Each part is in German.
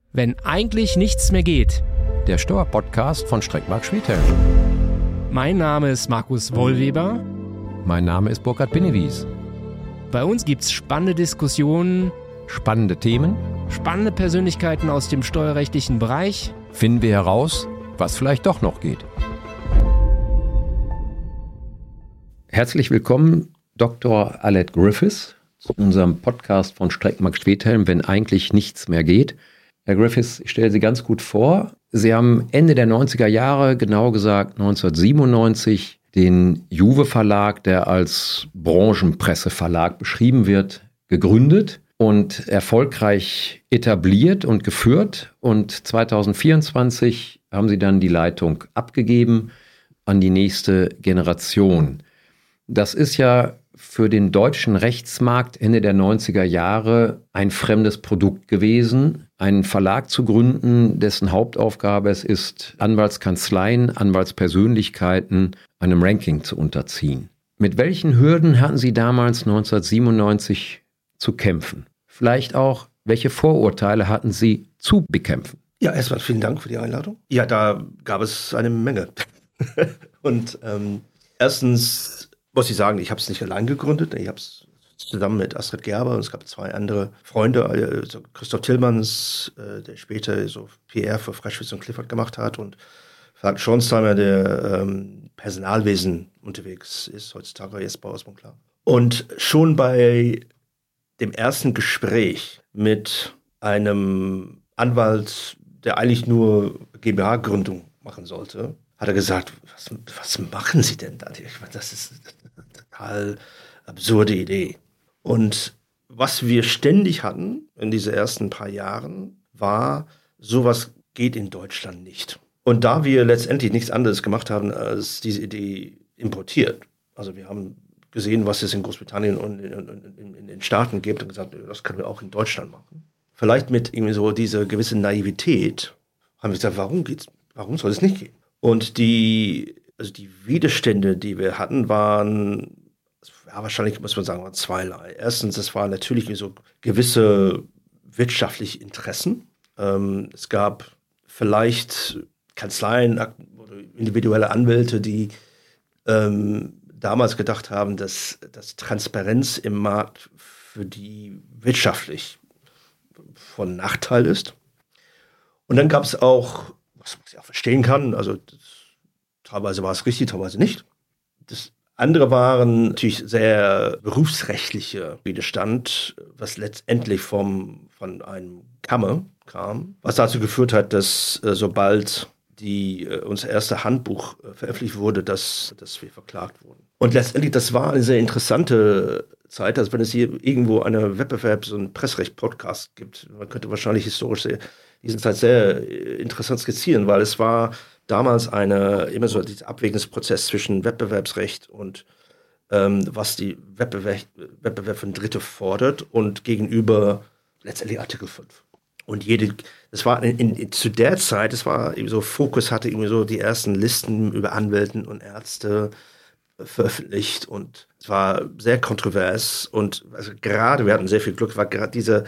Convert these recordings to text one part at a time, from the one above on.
Wenn eigentlich nichts mehr geht. Der Steuerpodcast von Streckmark Schwedhelm. Mein Name ist Markus Wollweber. Mein Name ist Burkhard Binnewies. Bei uns gibt's spannende Diskussionen, Spannende Themen. spannende Persönlichkeiten aus dem steuerrechtlichen Bereich. Finden wir heraus, was vielleicht doch noch geht. Herzlich willkommen, Dr. Aled Griffiths, zu unserem Podcast von Streckmark Schwedhelm, wenn eigentlich nichts mehr geht. Herr Griffiths, ich stelle Sie ganz gut vor. Sie haben Ende der 90er Jahre, genau gesagt 1997, den Juve Verlag, der als Branchenpresseverlag beschrieben wird, gegründet und erfolgreich etabliert und geführt. Und 2024 haben Sie dann die Leitung abgegeben an die nächste Generation. Das ist ja für den deutschen Rechtsmarkt Ende der 90er Jahre ein fremdes Produkt gewesen, einen Verlag zu gründen, dessen Hauptaufgabe es ist, Anwaltskanzleien, Anwaltspersönlichkeiten einem Ranking zu unterziehen. Mit welchen Hürden hatten Sie damals 1997 zu kämpfen? Vielleicht auch, welche Vorurteile hatten Sie zu bekämpfen? Ja, erstmal vielen Dank für die Einladung. Ja, da gab es eine Menge. Und erstens muss ich sagen, ich habe es nicht allein gegründet. Ich habe es zusammen mit Astrid Gerber und es gab zwei andere Freunde, also Christoph Tillmanns, der später so PR für Freischwitz und Clifford gemacht hat, und Frank Schornsteimer, der Personalwesen unterwegs ist, heutzutage jetzt bei Osborne Clark. Und schon bei dem ersten Gespräch mit einem Anwalt, der eigentlich nur GmbH-Gründung machen sollte, hat er gesagt, was machen Sie denn da? Ich meine, das ist eine total absurde Idee. Und was wir ständig hatten in diesen ersten paar Jahren, war, sowas geht in Deutschland nicht. Und da wir letztendlich nichts anderes gemacht haben, als diese Idee importiert, also wir haben gesehen, was es in Großbritannien und in den Staaten gibt, und gesagt, das können wir auch in Deutschland machen. Vielleicht mit irgendwie so dieser gewissen Naivität haben wir gesagt, warum soll es nicht gehen? Und die Widerstände, die wir hatten, waren, ja, wahrscheinlich muss man sagen, zweierlei. Erstens, es waren natürlich so gewisse wirtschaftliche Interessen. Es gab vielleicht Kanzleien oder individuelle Anwälte, die damals gedacht haben, dass Transparenz im Markt für die wirtschaftlich von Nachteil ist. Und dann gab es auch, was man ja verstehen kann, also teilweise war es richtig, teilweise nicht. Das andere waren natürlich sehr berufsrechtliche Widerstand, was letztendlich von einem Kammer kam, was dazu geführt hat, dass sobald unser erste Handbuch veröffentlicht wurde, dass wir verklagt wurden. Und letztendlich, das war eine sehr interessante Zeit, also wenn es hier irgendwo eine so einen Pressrecht-Podcast gibt, man könnte wahrscheinlich historisch diesen Zeit sehr interessant skizzieren, weil es war damals immer so dieser Abwägungsprozess zwischen Wettbewerbsrecht und was die Wettbewerb von Dritte fordert und gegenüber letztendlich Artikel 5. Und das war zu der Zeit, das war eben so, Focus hatte irgendwie so die ersten Listen über Anwälten und Ärzte veröffentlicht, und es war sehr kontrovers, und also gerade, wir hatten sehr viel Glück, war gerade dieser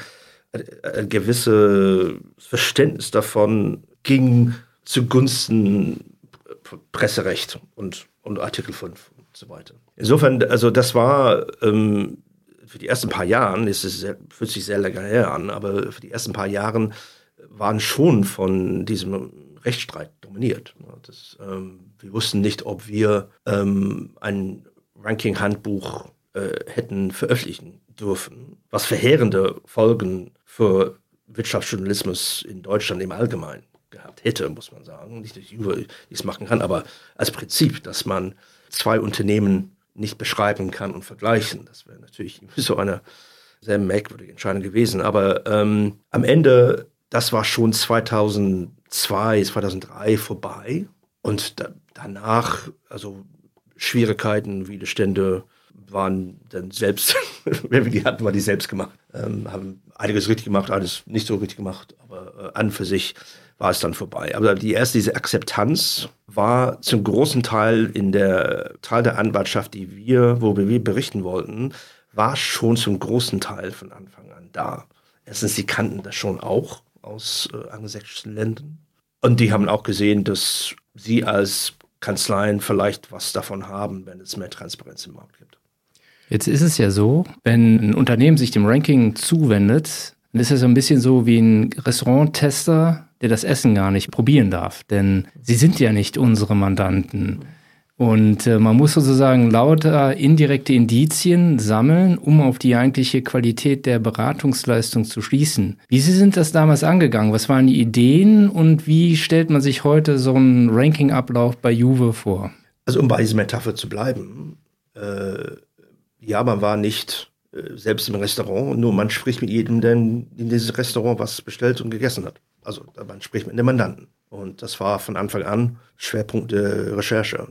gewisse Verständnis davon ging zugunsten Presserecht und Artikel 5 und so weiter. Insofern, also das war für die ersten paar Jahren, fühlt sich sehr länger her an, aber für die ersten paar Jahren waren schon von diesem Rechtsstreit dominiert. Wir wussten nicht, ob wir ein Ranking-Handbuch hätten veröffentlichen dürfen, was verheerende Folgen für Wirtschaftsjournalismus in Deutschland im Allgemeinen gehabt hätte, muss man sagen. Nicht, dass Juve nichts machen kann, aber als Prinzip, dass man zwei Unternehmen nicht beschreiben kann und vergleichen. Das wäre natürlich so eine sehr merkwürdige Entscheidung gewesen. Aber am Ende, das war schon 2002, 2003 vorbei. Und danach, also Schwierigkeiten, Widerstände waren dann selbst, wenn wir die hatten, war die selbst gemacht. Haben einiges richtig gemacht, alles nicht so richtig gemacht, aber an für sich war es dann vorbei. Aber diese Akzeptanz war zum großen Teil in der Teil der Anwaltschaft, wo wir berichten wollten, war schon zum großen Teil von Anfang an da. Erstens, sie kannten das schon auch. aus angelsächsischen Ländern. Und die haben auch gesehen, dass sie als Kanzleien vielleicht was davon haben, wenn es mehr Transparenz im Markt gibt. Jetzt ist es ja so, wenn ein Unternehmen sich dem Ranking zuwendet, dann ist es so ein bisschen so wie ein Restauranttester, der das Essen gar nicht probieren darf. Denn sie sind ja nicht unsere Mandanten. Und man muss sozusagen lauter indirekte Indizien sammeln, um auf die eigentliche Qualität der Beratungsleistung zu schließen. Wie sind das damals angegangen? Was waren die Ideen und wie stellt man sich heute so einen Ranking-Ablauf bei Juve vor? Also um bei dieser Metapher zu bleiben, ja, man war nicht selbst im Restaurant, nur man spricht mit jedem, der in dieses Restaurant was bestellt und gegessen hat. Also man spricht mit dem Mandanten. Und das war von Anfang an Schwerpunkt der Recherche.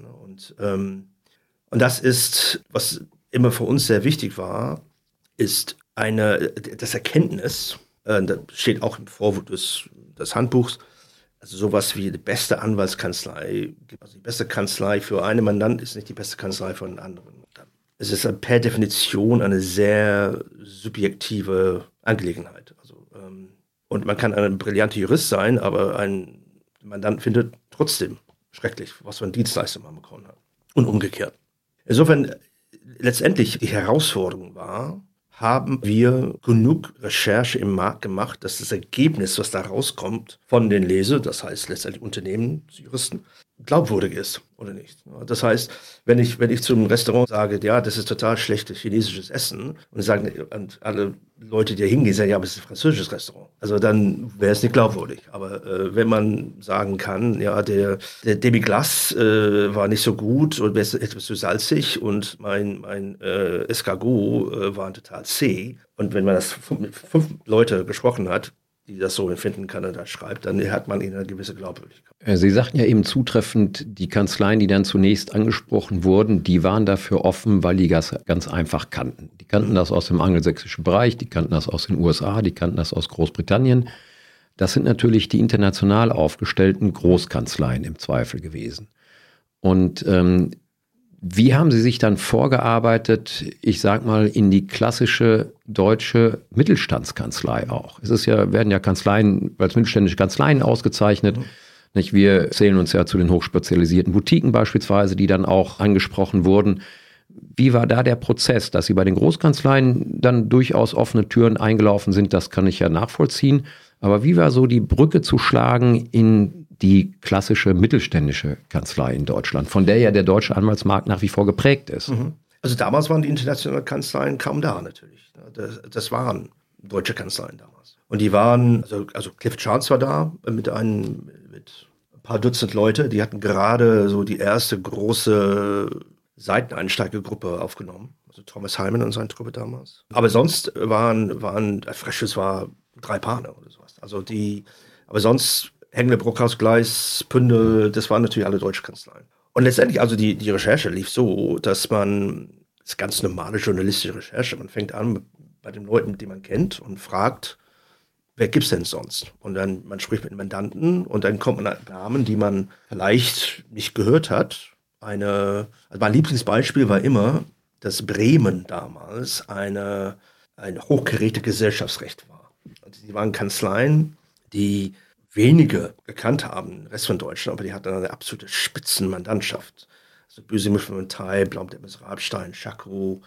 Und das ist, was immer für uns sehr wichtig war, ist das Erkenntnis, das steht auch im Vorwort des Handbuchs, also sowas wie die beste Anwaltskanzlei, also die beste Kanzlei für einen Mandant ist nicht die beste Kanzlei für einen anderen. Es ist per Definition eine sehr subjektive Angelegenheit. Und man kann ein brillanter Jurist sein, aber ein Mandant findet trotzdem schrecklich, was für eine Dienstleistung man bekommen hat. Und umgekehrt. Insofern, letztendlich die Herausforderung war, haben wir genug Recherche im Markt gemacht, dass das Ergebnis, was da rauskommt von den Lesern, das heißt letztendlich Unternehmensjuristen, glaubwürdig ist oder nicht. Das heißt, wenn ich zum Restaurant sage, ja, das ist total schlechtes chinesisches Essen und sagen und alle Leute, die da hingehen, sagen, ja, aber es ist ein französisches Restaurant. Also dann wäre es nicht glaubwürdig. Aber wenn man sagen kann, ja, der Demi-Glace war nicht so gut und etwas zu salzig und mein Escargot war total zäh. Und wenn man das mit 5 Leute gesprochen hat, die das so empfinden kann und das schreibt, dann hat man ihnen eine gewisse Glaubwürdigkeit. Sie sagten ja eben zutreffend, die Kanzleien, die dann zunächst angesprochen wurden, die waren dafür offen, weil die das ganz einfach kannten. Die kannten das aus dem angelsächsischen Bereich, die kannten das aus den USA, die kannten das aus Großbritannien. Das sind natürlich die international aufgestellten Großkanzleien im Zweifel gewesen. Und wie haben Sie sich dann vorgearbeitet, ich sag mal, in die klassische deutsche Mittelstandskanzlei auch? Es ist ja, werden ja Kanzleien als mittelständische Kanzleien ausgezeichnet. Nicht? Wir zählen uns ja zu den hochspezialisierten Boutiquen beispielsweise, die dann auch angesprochen wurden. Wie war da der Prozess, dass Sie bei den Großkanzleien dann durchaus offene Türen eingelaufen sind? Das kann ich ja nachvollziehen. Aber wie war so die Brücke zu schlagen in die klassische mittelständische Kanzlei in Deutschland, von der ja der deutsche Anwaltsmarkt nach wie vor geprägt ist? Also damals waren die internationalen Kanzleien kaum da natürlich. Das waren deutsche Kanzleien damals. Und die waren, also Cliff Chance war da mit ein paar Dutzend Leute, die hatten gerade so die erste große Seiteneinsteigergruppe aufgenommen. Also Thomas Hyman und seine Truppe damals. Aber sonst waren Freshers war 3 Partner oder sowas. Aber sonst Hengle, Brockhaus, Gleis, Pündel, das waren natürlich alle deutsche Kanzleien. Und letztendlich, also die Recherche lief so, dass das ist ganz normale journalistische Recherche, man fängt an bei den Leuten, die man kennt und fragt, wer gibt's denn sonst? Und dann, man spricht mit den Mandanten und dann kommt man an Namen, die man vielleicht nicht gehört hat. Also mein Lieblingsbeispiel war immer, dass Bremen damals ein hochgeräte Gesellschaftsrecht war. Und die waren Kanzleien, die wenige gekannt haben, den Rest von Deutschland, aber die hatten eine absolute Spitzenmandantschaft. Also Böse Müffel-Menthey, Blaum-Deppes, Rabstein, Schakow,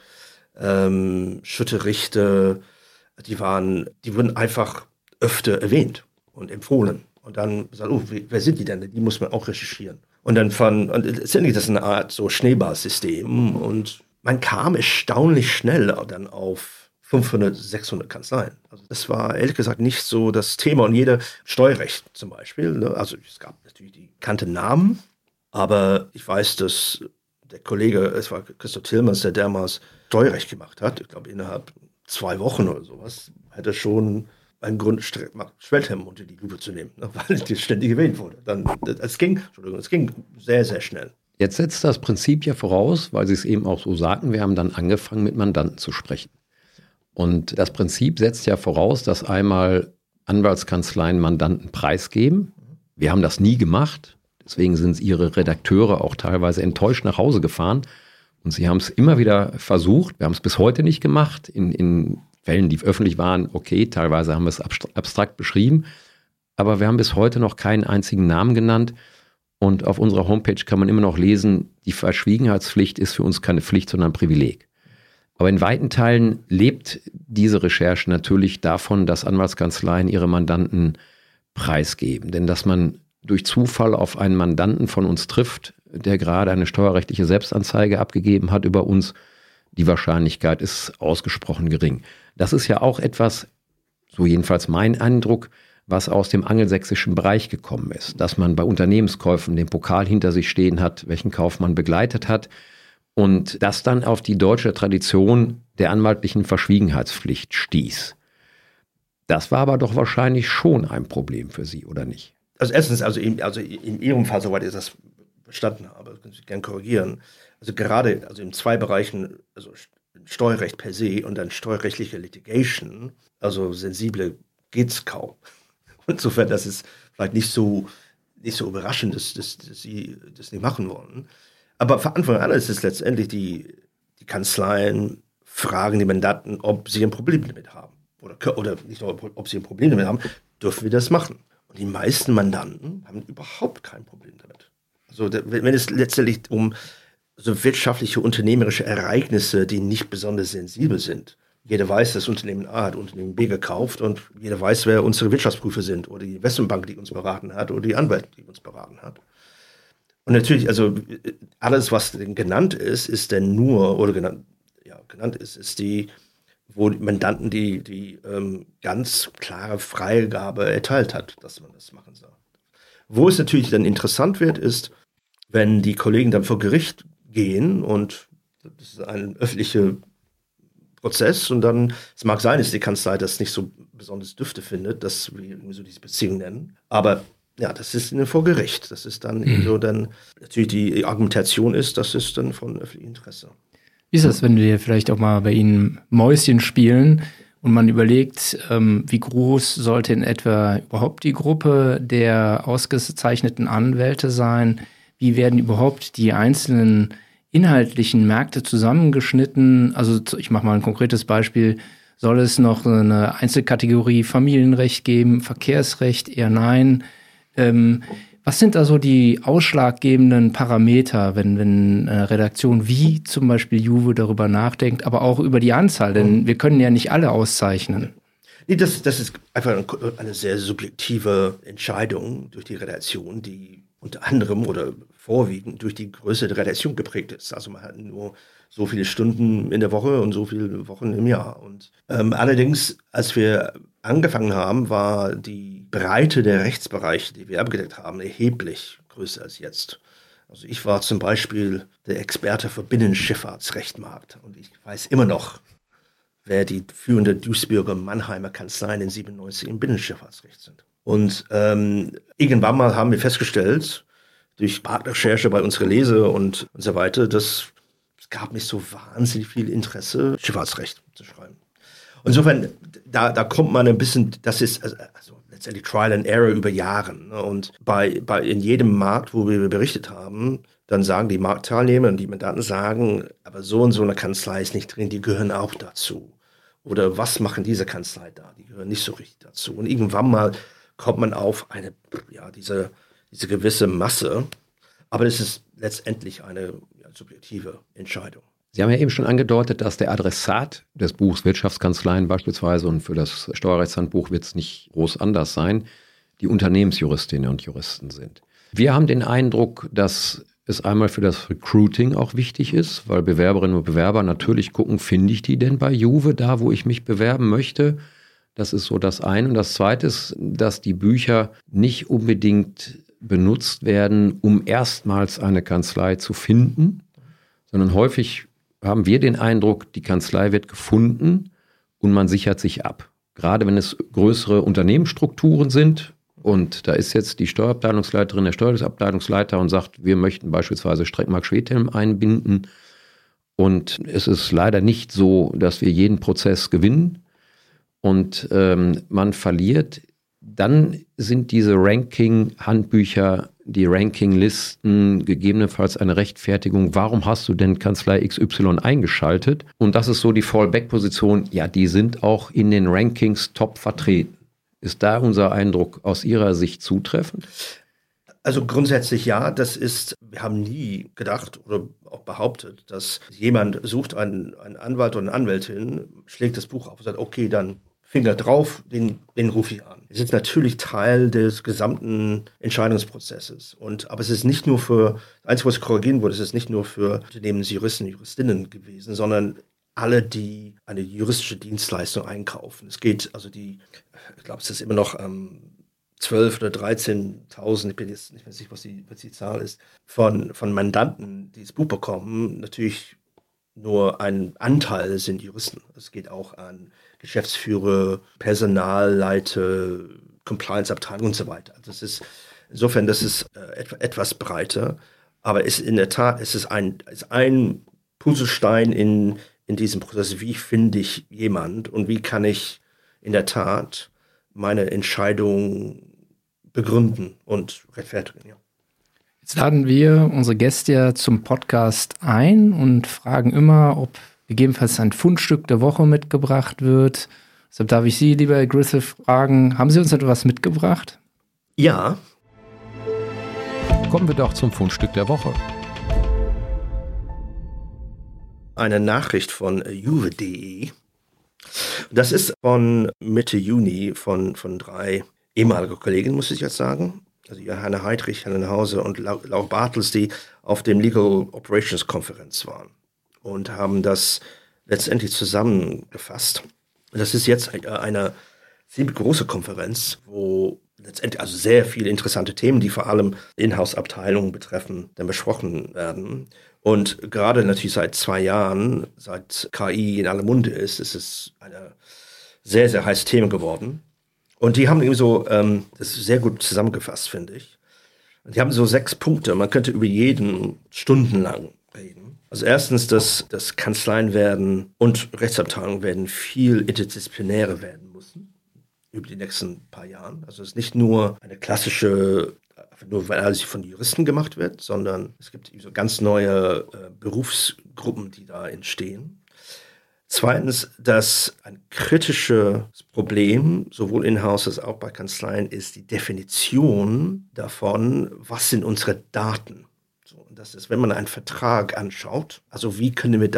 Schütte-Richte, die wurden einfach öfter erwähnt und empfohlen. Und dann gesagt, wer sind die denn? Die muss man auch recherchieren. Und dann letztendlich das ist eine Art so Schneeballsystem und man kam erstaunlich schnell dann auf 500, 600 Kanzleien. Also das war ehrlich gesagt nicht so das Thema. Und jeder Steuerrecht zum Beispiel, ne? Also es gab natürlich die bekannten Namen, aber ich weiß, dass der Kollege, es war Christoph Tillmanns, der damals Steuerrecht gemacht hat, ich glaube innerhalb 2 Wochen oder sowas, hätte schon einen Grund, Schwelthem unter die Lupe zu nehmen, ne? Weil das ständig erwähnt wurde. Es ging sehr, sehr schnell. Jetzt setzt das Prinzip ja voraus, weil Sie es eben auch so sagten, wir haben dann angefangen, mit Mandanten zu sprechen. Und das Prinzip setzt ja voraus, dass einmal Anwaltskanzleien Mandanten preisgeben. Wir haben das nie gemacht. Deswegen sind Ihre Redakteure auch teilweise enttäuscht nach Hause gefahren. Und Sie haben es immer wieder versucht. Wir haben es bis heute nicht gemacht. In Fällen, die öffentlich waren, okay, teilweise haben wir es abstrakt beschrieben. aber wir haben bis heute noch keinen einzigen Namen genannt. Und auf unserer Homepage kann man immer noch lesen, die Verschwiegenheitspflicht ist für uns keine Pflicht, sondern ein Privileg. Aber in weiten Teilen lebt diese Recherche natürlich davon, dass Anwaltskanzleien ihre Mandanten preisgeben. Denn dass man durch Zufall auf einen Mandanten von uns trifft, der gerade eine steuerrechtliche Selbstanzeige abgegeben hat über uns, die Wahrscheinlichkeit ist ausgesprochen gering. Das ist ja auch etwas, so jedenfalls mein Eindruck, was aus dem angelsächsischen Bereich gekommen ist. Dass man bei Unternehmenskäufen den Pokal hinter sich stehen hat, welchen Kauf man begleitet hat und das dann auf die deutsche Tradition der anwaltlichen Verschwiegenheitspflicht stieß. Das war aber doch wahrscheinlich schon ein Problem für Sie, oder nicht? Also erstens, in Ihrem Fall, soweit ich das verstanden habe, können Sie gerne korrigieren. Also gerade in zwei Bereichen, also Steuerrecht per se und dann steuerrechtliche Litigation, also sensible geht's kaum. Insofern, das ist vielleicht nicht so überraschend, dass Sie das nicht machen wollen. Aber von Anfang an ist es letztendlich die Kanzleien fragen die Mandanten, ob sie ein Problem damit haben. Oder nicht nur, ob sie ein Problem damit haben, dürfen wir das machen. Und die meisten Mandanten haben überhaupt kein Problem damit. Also wenn es letztendlich um so wirtschaftliche, unternehmerische Ereignisse, die nicht besonders sensibel sind. Jeder weiß, das Unternehmen A hat Unternehmen B gekauft und jeder weiß, wer unsere Wirtschaftsprüfer sind oder die Investmentbank, die uns beraten hat oder die Anwälte, die uns beraten hat. Und natürlich, also alles, was genannt ist dann nur, oder genannt ist die, wo die Mandanten die ganz klare Freigabe erteilt hat, dass man das machen soll. Wo es natürlich dann interessant wird, ist, wenn die Kollegen dann vor Gericht gehen und das ist ein öffentlicher Prozess und dann, es mag sein, dass die Kanzlei das nicht so besonders dürfte findet, dass wir irgendwie so diese Beziehung nennen, aber ja, das ist vor Gericht. Das ist dann so dann, natürlich die Argumentation ist, das ist dann von öffentlichem Interesse. Wie ist das, wenn wir vielleicht auch mal bei Ihnen Mäuschen spielen und man überlegt, wie groß sollte in etwa überhaupt die Gruppe der ausgezeichneten Anwälte sein? Wie werden überhaupt die einzelnen inhaltlichen Märkte zusammengeschnitten? Also ich mache mal ein konkretes Beispiel. Soll es noch eine Einzelkategorie Familienrecht geben, Verkehrsrecht, eher nein? Was sind da so die ausschlaggebenden Parameter, wenn eine Redaktion wie zum Beispiel Juve darüber nachdenkt, aber auch über die Anzahl? Denn wir können ja nicht alle auszeichnen. Nee, das ist einfach eine sehr subjektive Entscheidung durch die Redaktion, die unter anderem oder vorwiegend durch die Größe der Redaktion geprägt ist. Also man hat nur so viele Stunden in der Woche und so viele Wochen im Jahr. Und allerdings, als wir angefangen haben, war die Breite der Rechtsbereiche, die wir abgedeckt haben, erheblich größer als jetzt. Also ich war zum Beispiel der Experte für Binnenschifffahrtsrechtmarkt und ich weiß immer noch, wer die führende Duisburger Mannheimer Kanzleien in 97 im Binnenschifffahrtsrecht sind. Und irgendwann mal haben wir festgestellt, durch Marktrecherche bei unserer Lese und so weiter, dass es gab nicht so wahnsinnig viel Interesse, Schifffahrtsrecht zu schreiben. Insofern, da kommt man ein bisschen, das ist also letztendlich Trial and Error über Jahre. Ne? Und in jedem Markt, wo wir berichtet haben, dann sagen die Marktteilnehmer und die Mandanten sagen, aber so und so eine Kanzlei ist nicht drin, die gehören auch dazu. Oder was machen diese Kanzlei da? Die gehören nicht so richtig dazu. Und irgendwann mal kommt man auf diese gewisse Masse. Aber es ist letztendlich eine subjektive Entscheidung. Sie haben ja eben schon angedeutet, dass der Adressat des Buchs Wirtschaftskanzleien beispielsweise, und für das Steuerrechtshandbuch wird es nicht groß anders sein, die Unternehmensjuristinnen und Juristen sind. Wir haben den Eindruck, dass es einmal für das Recruiting auch wichtig ist, weil Bewerberinnen und Bewerber natürlich gucken, finde ich die denn bei Juve, da wo ich mich bewerben möchte? Das ist so das eine. Und das zweite ist, dass die Bücher nicht unbedingt benutzt werden, um erstmals eine Kanzlei zu finden, sondern häufig haben wir den Eindruck, die Kanzlei wird gefunden und man sichert sich ab. Gerade wenn es größere Unternehmensstrukturen sind und da ist jetzt die Steuerabteilungsleiterin, der Steuerabteilungsleiter und sagt, wir möchten beispielsweise Streckmark Schwedhelm einbinden und es ist leider nicht so, dass wir jeden Prozess gewinnen und man verliert, dann sind diese Ranking-Handbücher, die Ranking-Listen gegebenenfalls eine Rechtfertigung. Warum hast du denn Kanzlei XY eingeschaltet? Und das ist so die Fallback-Position. Ja, die sind auch in den Rankings top vertreten. Ist da unser Eindruck aus Ihrer Sicht zutreffend? Also grundsätzlich ja, wir haben nie gedacht oder auch behauptet, dass jemand sucht einen Anwalt oder eine Anwältin, schlägt das Buch auf und sagt, okay, dann Finger drauf, den rufe ich an. Es ist natürlich Teil des gesamten Entscheidungsprozesses. Aber es ist nicht nur das Einzige, was korrigieren wurde, es ist nicht nur für Unternehmensjuristen und Juristinnen gewesen, sondern alle, die eine juristische Dienstleistung einkaufen. Es geht, ich glaube, es ist immer noch 12.000 oder 13.000, ich bin jetzt nicht mehr sicher, was die Zahl ist, von Mandanten, die das Buch bekommen. Natürlich nur ein Anteil sind Juristen. Es geht auch an Geschäftsführer, Personalleiter, Compliance-Abteilung und so weiter. Insofern, das ist etwas breiter, aber in der Tat ist es ein Puzzlestein in diesem Prozess. Wie finde ich jemand und wie kann ich in der Tat meine Entscheidung begründen und rechtfertigen, ja. Jetzt laden wir unsere Gäste ja zum Podcast ein und fragen immer, ob gegebenenfalls ein Fundstück der Woche mitgebracht wird. Deshalb darf ich Sie, lieber Herr Griffith, fragen, haben Sie uns etwas mitgebracht? Ja. Kommen wir doch zum Fundstück der Woche. Eine Nachricht von juve.de. Das ist von Mitte Juni von 3 ehemalige Kollegen, muss ich jetzt sagen. Also Johanna Heidrich, Helen Hause und Laura Bartels, die auf dem Legal Operations Konferenz waren und haben das letztendlich zusammengefasst. Das ist jetzt eine ziemlich große Konferenz, wo letztendlich also sehr viele interessante Themen, die vor allem Inhouse-Abteilungen betreffen, dann besprochen werden. Und gerade natürlich seit 2 Jahren, seit KI in aller Munde ist es eine sehr, sehr heiße Thema geworden. Und die haben irgendwie so, das ist sehr gut zusammengefasst, finde ich. Und die haben so 6 Punkte. Man könnte über jeden stundenlang reden. Also erstens, dass Kanzleien werden und Rechtsabteilungen werden viel interdisziplinärer werden müssen über die nächsten paar Jahren. Also es ist nicht nur eine klassische, nur weil alles von Juristen gemacht wird, sondern es gibt so ganz neue Berufsgruppen, die da entstehen. Zweitens, dass ein kritisches Problem, sowohl in-house als auch bei Kanzleien, ist die Definition davon, was sind unsere Daten. So, und das ist, wenn man einen Vertrag anschaut, also wie können wir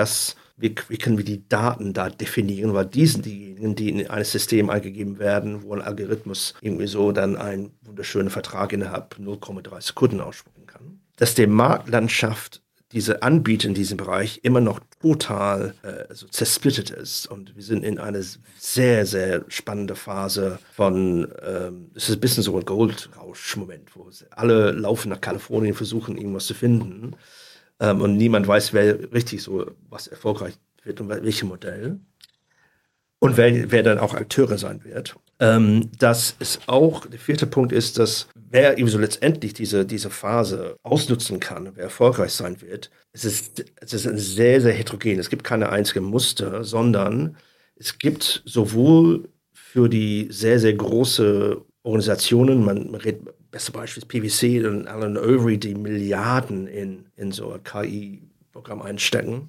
die Daten da definieren, weil die sind diejenigen, die in ein System eingegeben werden, wo ein Algorithmus irgendwie so dann einen wunderschönen Vertrag innerhalb 0,3 Sekunden ausspucken kann. Dass die Marktlandschaft diese Anbieter in diesem Bereich immer noch total zersplittet ist. Und wir sind in einer sehr, sehr spannende Phase von, es ist ein bisschen so ein Goldrausch-Moment, wo alle laufen nach Kalifornien, versuchen irgendwas zu finden. Und niemand weiß, wer richtig so was erfolgreich wird und welches Modell. Und wer dann auch Akteure sein wird. Das ist auch, der 4. Punkt ist, dass wer eben so letztendlich diese Phase ausnutzen kann, wer erfolgreich sein wird, es ist sehr, sehr heterogen. Es gibt keine einzige Muster, sondern es gibt sowohl für die sehr, sehr große Organisationen, man redet, beste Beispiel ist PwC und Alan Overy, die Milliarden in so ein KI-Programm einstecken.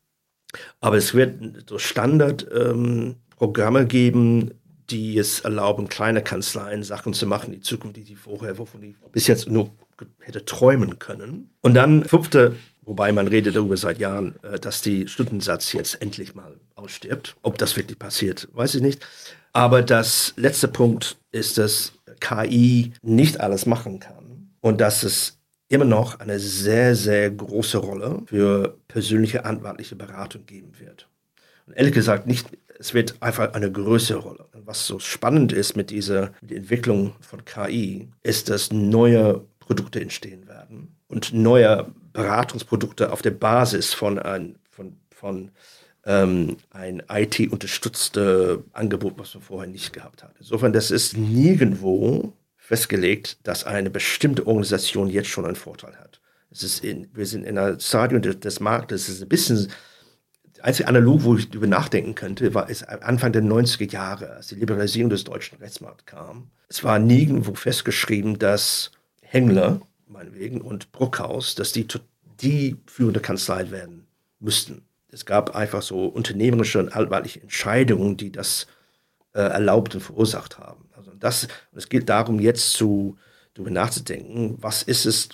Aber es wird so Standardprogramme geben, die es erlauben, kleine Kanzleien Sachen zu machen, die Zukunft, wovon die bis jetzt nur hätte träumen können. Und dann 5., wobei man redet darüber seit Jahren, dass die Stundensatz jetzt endlich mal ausstirbt. Ob das wirklich passiert, weiß ich nicht. Aber das letzte Punkt ist, dass KI nicht alles machen kann und dass es immer noch eine sehr, sehr große Rolle für persönliche anwaltliche Beratung geben wird. Und ehrlich gesagt, es wird einfach eine größere Rolle. Und was so spannend ist mit der Entwicklung von KI, ist, dass neue Produkte entstehen werden und neue Beratungsprodukte auf der Basis von ein IT-unterstütztes Angebot, was man vorher nicht gehabt hat. Insofern, das ist nirgendwo festgelegt, dass eine bestimmte Organisation jetzt schon einen Vorteil hat. Wir sind in einem Stadium des Marktes, es ist ein bisschen, der einzige Analog, wo ich darüber nachdenken könnte, ist Anfang der 90er Jahre, als die Liberalisierung des deutschen Rechtsmarkts kam. Es war nirgendwo festgeschrieben, dass Hengler, meinetwegen, und Bruckhaus, dass die führende Kanzlei werden müssten. Es gab einfach so unternehmerische und anwaltliche Entscheidungen, die das Erlaubten verursacht haben. Also es geht darum, jetzt darüber nachzudenken, was ist es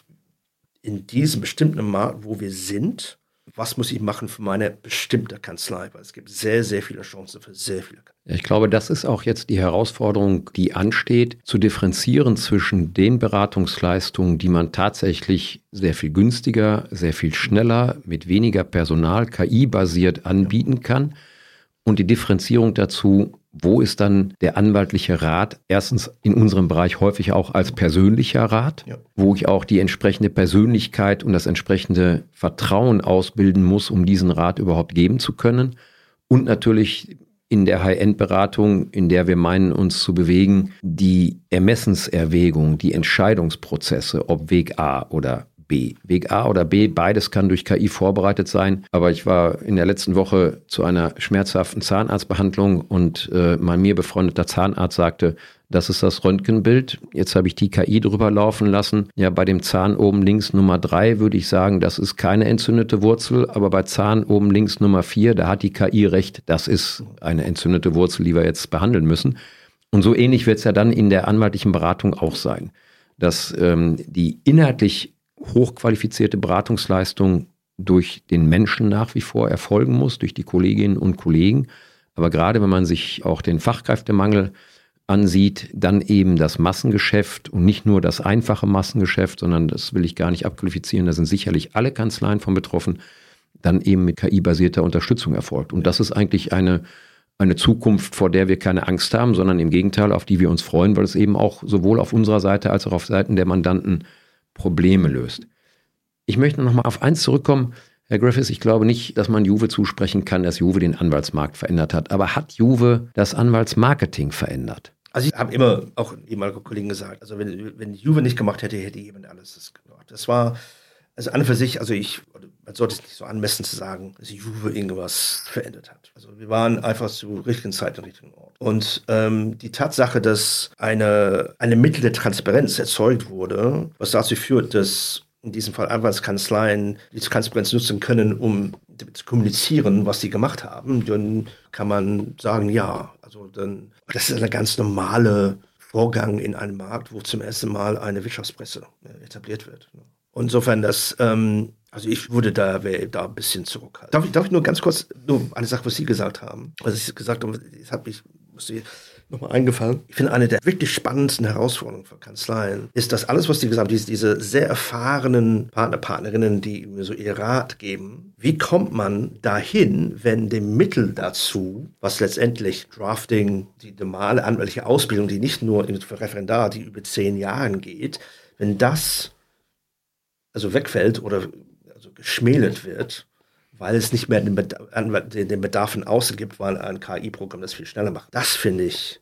in diesem bestimmten Markt, wo wir sind, was muss ich machen für meine bestimmte Kanzlei, weil es gibt sehr, sehr viele Chancen für sehr viele Kanzleien. Ja, ich glaube, das ist auch jetzt die Herausforderung, die ansteht, zu differenzieren zwischen den Beratungsleistungen, die man tatsächlich sehr viel günstiger, sehr viel schneller, mit weniger Personal, KI-basiert anbieten kann, und die Differenzierung dazu, wo ist dann der anwaltliche Rat, erstens in unserem Bereich häufig auch als persönlicher Rat, wo ich auch die entsprechende Persönlichkeit und das entsprechende Vertrauen ausbilden muss, um diesen Rat überhaupt geben zu können. Und natürlich in der High-End-Beratung, in der wir meinen, uns zu bewegen, die Ermessenserwägung, die Entscheidungsprozesse, ob Weg A oder B. Weg A oder B, beides kann durch KI vorbereitet sein. Aber ich war in der letzten Woche zu einer schmerzhaften Zahnarztbehandlung und mein mir befreundeter Zahnarzt sagte, das ist das Röntgenbild. Jetzt habe ich die KI drüber laufen lassen. Ja, bei dem Zahn oben links Nummer 3 würde ich sagen, das ist keine entzündete Wurzel. Aber bei Zahn oben links Nummer 4, da hat die KI recht, das ist eine entzündete Wurzel, die wir jetzt behandeln müssen. Und so ähnlich wird es ja dann in der anwaltlichen Beratung auch sein, dass die inhaltlich hochqualifizierte Beratungsleistung durch den Menschen nach wie vor erfolgen muss, durch die Kolleginnen und Kollegen. Aber gerade wenn man sich auch den Fachkräftemangel ansieht, dann eben das Massengeschäft und nicht nur das einfache Massengeschäft, sondern das will ich gar nicht abqualifizieren, da sind sicherlich alle Kanzleien von betroffen, dann eben mit KI-basierter Unterstützung erfolgt. Und das ist eigentlich eine Zukunft, vor der wir keine Angst haben, sondern im Gegenteil, auf die wir uns freuen, weil es eben auch sowohl auf unserer Seite als auch auf Seiten der Mandanten Probleme löst. Ich möchte noch mal auf eins zurückkommen. Herr Griffiths, ich glaube nicht, dass man Juve zusprechen kann, dass Juve den Anwaltsmarkt verändert hat. Aber hat Juve das Anwaltsmarketing verändert? Also ich habe immer auch ehemalige Kollegen gesagt, also wenn Juve nicht gemacht hätte, hätte jemand alles das gemacht. Das war, also an und für sich, man sollte es nicht so anmessen zu sagen, dass Juve irgendwas verändert hat. Also wir waren einfach zur richtigen Zeit am richtigen Ort. Und die Tatsache, dass eine Mittel der Transparenz erzeugt wurde, was dazu führt, dass in diesem Fall Anwaltskanzleien die Transparenz nutzen können, um zu kommunizieren, was sie gemacht haben, dann kann man sagen, ja, also dann, das ist ein ganz normaler Vorgang in einem Markt, wo zum ersten Mal eine Wirtschaftspresse etabliert wird. Und insofern also ich wäre da ein bisschen zurückhaltend. Darf ich nur ganz kurz eine Sache, was Sie gesagt haben? Was ich gesagt habe, muss dir nochmal eingefallen. Ich finde, eine der wirklich spannendsten Herausforderungen für Kanzleien ist, dass alles, was Sie gesagt haben, diese sehr erfahrenen Partnerinnen, die mir so ihr Rat geben, wie kommt man dahin, wenn dem Mittel dazu, was letztendlich Drafting, die normale anwaltliche Ausbildung, die nicht nur für Referendar, die über 10 Jahren geht, wenn das also wegfällt oder geschmälert wird, weil es nicht mehr den Bedarf von außen gibt, weil ein KI-Programm das viel schneller macht. Das finde ich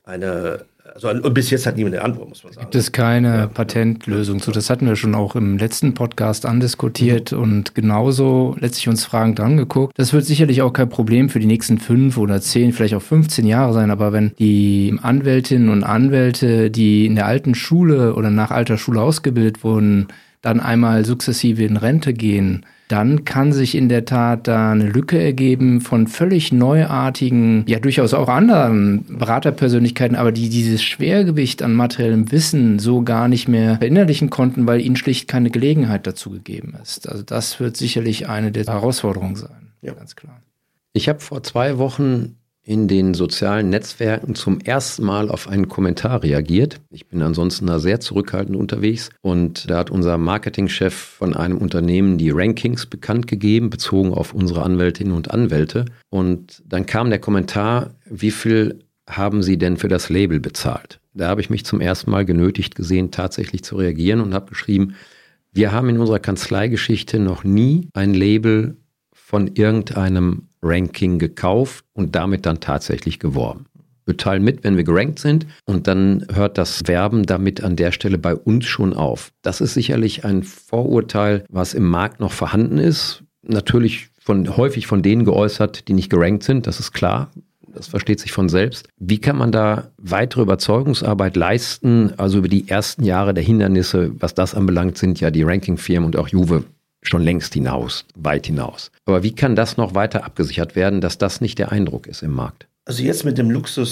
und bis jetzt hat niemand eine Antwort, muss man sagen. Gibt es keine Patentlösung zu. Das hatten wir schon auch im letzten Podcast andiskutiert und genauso letztlich uns fragend angeguckt. Das wird sicherlich auch kein Problem für die nächsten 5 oder 10, vielleicht auch 15 Jahre sein, aber wenn die Anwältinnen und Anwälte, die in der alten Schule oder nach alter Schule ausgebildet wurden, dann einmal sukzessive in Rente gehen, dann kann sich in der Tat da eine Lücke ergeben von völlig neuartigen, ja durchaus auch anderen Beraterpersönlichkeiten, aber die dieses Schwergewicht an materiellem Wissen so gar nicht mehr verinnerlichen konnten, weil ihnen schlicht keine Gelegenheit dazu gegeben ist. Also das wird sicherlich eine der Herausforderungen sein, ganz klar. Ich habe vor 2 Wochen in den sozialen Netzwerken zum ersten Mal auf einen Kommentar reagiert. Ich bin ansonsten da sehr zurückhaltend unterwegs und da hat unser Marketingchef von einem Unternehmen die Rankings bekannt gegeben, bezogen auf unsere Anwältinnen und Anwälte. Und dann kam der Kommentar, wie viel haben Sie denn für das Label bezahlt? Da habe ich mich zum ersten Mal genötigt gesehen, tatsächlich zu reagieren und habe geschrieben, wir haben in unserer Kanzleigeschichte noch nie ein Label von irgendeinem Ranking gekauft und damit dann tatsächlich geworben. Wir teilen mit, wenn wir gerankt sind und dann hört das Werben damit an der Stelle bei uns schon auf. Das ist sicherlich ein Vorurteil, was im Markt noch vorhanden ist. Natürlich häufig von denen geäußert, die nicht gerankt sind, das ist klar. Das versteht sich von selbst. Wie kann man da weitere Überzeugungsarbeit leisten? Also über die ersten Jahre der Hindernisse, was das anbelangt, sind ja die Rankingfirmen und auch Juve schon längst weit hinaus. Aber wie kann das noch weiter abgesichert werden, dass das nicht der Eindruck ist im Markt? Also jetzt mit dem Luxus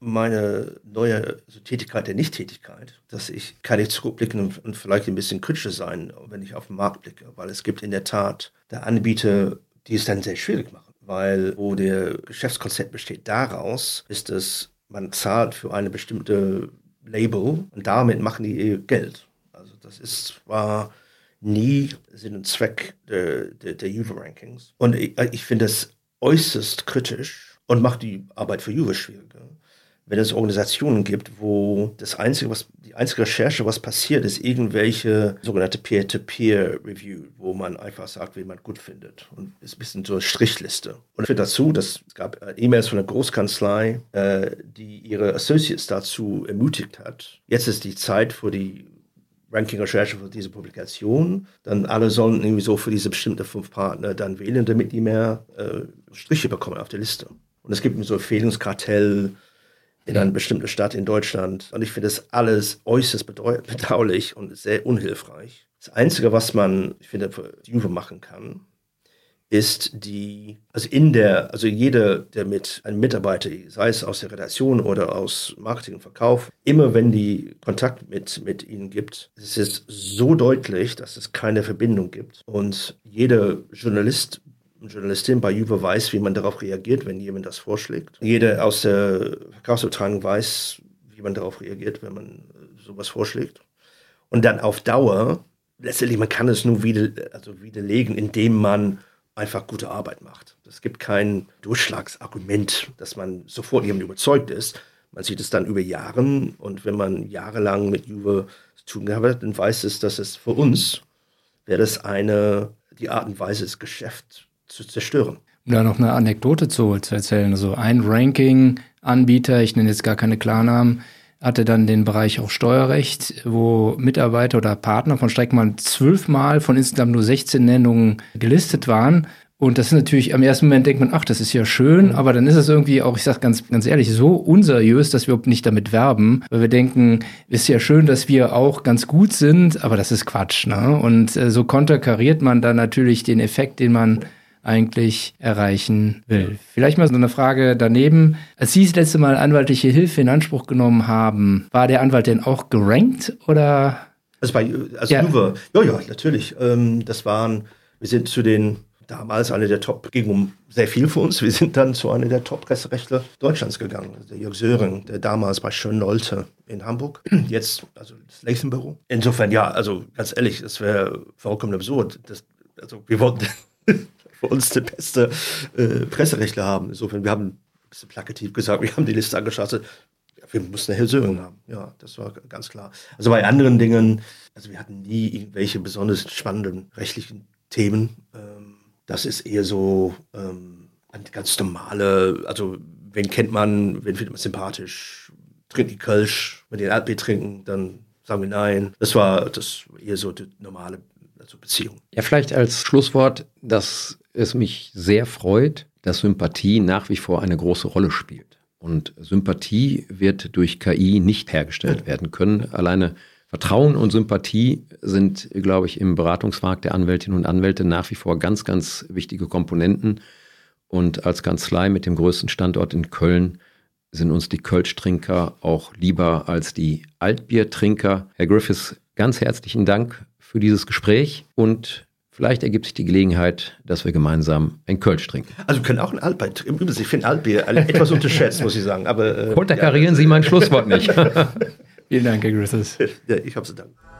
meine neue Tätigkeit der Nichttätigkeit, dass kann ich zurückblicken und vielleicht ein bisschen kritischer sein, wenn ich auf den Markt blicke, weil es gibt in der Tat der Anbieter, die es dann sehr schwierig machen, weil wo der Geschäftskonzept besteht daraus, ist es, man zahlt für eine bestimmte Label und damit machen die ihr Geld. Also das ist zwar nie Sinn und Zweck der Juve-Rankings und ich finde es äußerst kritisch und macht die Arbeit für Juve schwieriger. Wenn es Organisationen gibt, wo die einzige Recherche, was passiert, ist irgendwelche sogenannte Peer-to-Peer-Review, wo man einfach sagt, wen man gut findet. Und ist ein bisschen so eine Strichliste. Und für dazu, es gab E-Mails von einer Großkanzlei, die ihre Associates dazu ermutigt hat. Jetzt ist die Zeit für die Ranking-Recherche für diese Publikation. Dann alle sollen irgendwie so für diese bestimmte 5 Partner dann wählen, damit die mehr Striche bekommen auf der Liste. Und es gibt so ein Empfehlungskartell in einer bestimmten Stadt in Deutschland. Und ich finde das alles äußerst bedauerlich und sehr unhilfreich. Das Einzige, was man, ich finde, für Juve machen kann, ist jeder, der mit einem Mitarbeiter, sei es aus der Redaktion oder aus Marketing und Verkauf, immer wenn die Kontakt mit ihnen gibt, es ist so deutlich, dass es keine Verbindung gibt. Und jeder Journalist und Journalistin bei Juve weiß, wie man darauf reagiert, wenn jemand das vorschlägt. Jeder aus der Verkaufsabteilung weiß, wie man darauf reagiert, wenn man sowas vorschlägt. Und dann auf Dauer, letztendlich, man kann es nur widerlegen, indem man einfach gute Arbeit macht. Es gibt kein Durchschlagsargument, dass man sofort jemand überzeugt ist. Man sieht es dann über Jahre und wenn man jahrelang mit Juve zu tun gehabt hat, dann weiß es, dass es für uns wäre das die Art und Weise, das Geschäft zu zerstören. Um da noch eine Anekdote zu erzählen. Also ein Ranking-Anbieter, ich nenne jetzt gar keine Klarnamen, hatte dann den Bereich auch Steuerrecht, wo Mitarbeiter oder Partner von Streckmann 12-mal von insgesamt nur 16 Nennungen gelistet waren. Und das ist natürlich, am ersten Moment denkt man, ach, das ist ja schön, aber dann ist es irgendwie auch, ich sage ganz ehrlich, so unseriös, dass wir nicht damit werben, weil wir denken, ist ja schön, dass wir auch ganz gut sind, aber das ist Quatsch, ne? Und so konterkariert man dann natürlich den Effekt, den man eigentlich erreichen will. Vielleicht mal so eine Frage daneben. Als Sie das letzte Mal anwaltliche Hilfe in Anspruch genommen haben, war der Anwalt denn auch gerankt oder? Juve, ja, natürlich. Wir sind zu den damals eine der Top, ging um sehr viel für uns. Wir sind dann zu einer der Top-Presserechtler Deutschlands gegangen. Der Jörg Söring, der damals bei Schön-Nolte in Hamburg, jetzt das Latham-Büro. Insofern, ja, also ganz ehrlich, es wäre vollkommen absurd. Wir wollten für uns die beste Presserechtler haben. Insofern, wir haben ein bisschen plakativ gesagt, wir haben die Liste angeschaut. Wir mussten Herr Söring haben. Ja, das war ganz klar. Also bei anderen Dingen, wir hatten nie irgendwelche besonders spannenden rechtlichen Themen. Das ist eher so eine ganz normale, wen kennt man, wen findet man sympathisch, trinkt die Kölsch, wenn die ein Altbier trinken, dann sagen wir nein. Das war eher so die normale Beziehung. Ja, vielleicht als Schlusswort, dass es mich sehr freut, dass Sympathie nach wie vor eine große Rolle spielt. Und Sympathie wird durch KI nicht hergestellt werden können. Alleine Vertrauen und Sympathie sind, glaube ich, im Beratungsmarkt der Anwältinnen und Anwälte nach wie vor ganz, ganz wichtige Komponenten. Und als Kanzlei mit dem größten Standort in Köln sind uns die Kölsch-Trinker auch lieber als die Altbiertrinker. Herr Griffiths, ganz herzlichen Dank für dieses Gespräch und vielleicht ergibt sich die Gelegenheit, dass wir gemeinsam ein Kölsch trinken. Also wir können auch ein Altbier trinken. Übrigens, ich finde Altbier etwas unterschätzt, muss ich sagen. Aber konterkarieren Sie mein Schlusswort nicht. Vielen Dank, Herr Griffiths. Ja, ich habe zu danken.